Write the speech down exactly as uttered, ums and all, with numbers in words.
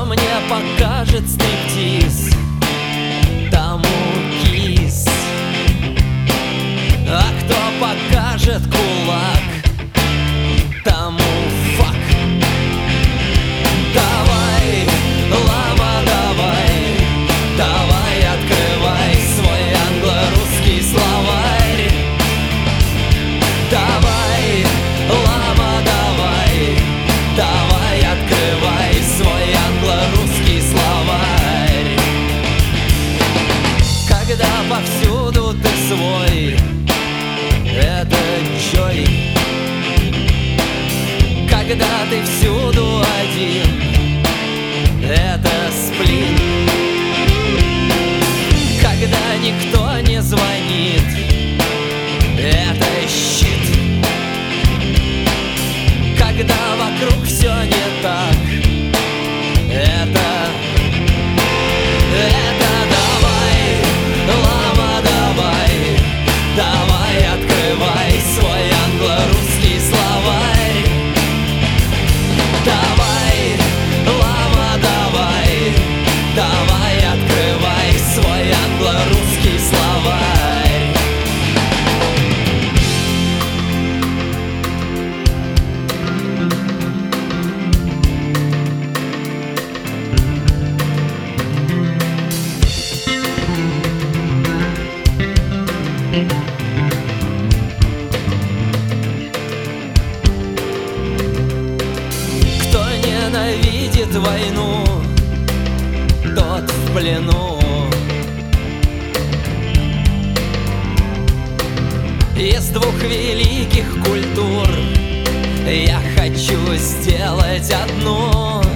мне покажет стриптиз, тому кис. А кто покажет кулак, тому фак. Давай, лама, давай, давай, открывай свой англо-русский словарь. Давай, лама, давай, давай, открывай свой англо-русский словарь. Когда повсюду ты свой, это Джой. Когда ты всюду один, это сплин. Когда никто не звонит, это щит. Когда вокруг все не так, это Это давай, лама, давай, давай, открывай свой англо-русский словарь. Давай, лама, давай, давай, открывай свой англо-русский словарь. Кто ненавидит войну, тот в плену. Из двух великих культур я хочу сделать одну.